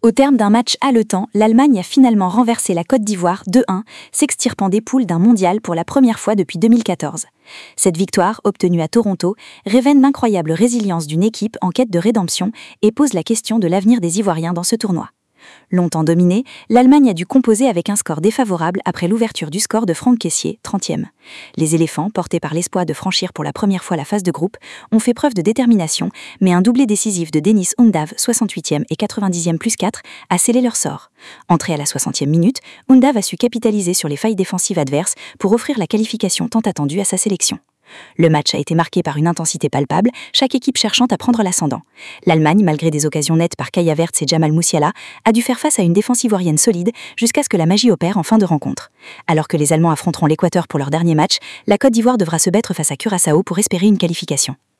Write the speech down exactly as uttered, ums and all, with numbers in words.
Au terme d'un match haletant, l'Allemagne a finalement renversé la Côte d'Ivoire deux un, s'extirpant des poules d'un mondial pour la première fois depuis deux mille quatorze. Cette victoire, obtenue à Toronto, révèle l'incroyable résilience d'une équipe en quête de rédemption et pose la question de l'avenir des Ivoiriens dans ce tournoi. Longtemps dominée, l'Allemagne a dû composer avec un score défavorable après l'ouverture du score de Franck Kessié, trentième. Les éléphants, portés par l'espoir de franchir pour la première fois la phase de groupe, ont fait preuve de détermination, mais un doublé décisif de Denis Undav, soixante-huitième et quatre-vingt-dixième plus quatre, a scellé leur sort. Entré à la soixantième minute, Undav a su capitaliser sur les failles défensives adverses pour offrir la qualification tant attendue à sa sélection. Le match a été marqué par une intensité palpable, chaque équipe cherchant à prendre l'ascendant. L'Allemagne, malgré des occasions nettes par Kai Havertz et Jamal Musiala, a dû faire face à une défense ivoirienne solide jusqu'à ce que la magie opère en fin de rencontre. Alors que les Allemands affronteront l'Équateur pour leur dernier match, la Côte d'Ivoire devra se battre face à Curaçao pour espérer une qualification.